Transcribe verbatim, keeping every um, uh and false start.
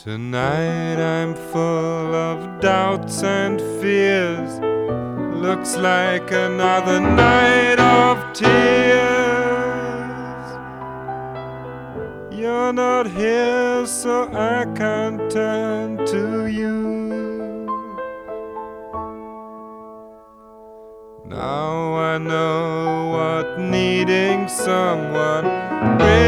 Tonight I'm full of doubts and fears. Looks like another night of tears. You're not here, so I can't turn to you. Now I know what needing someone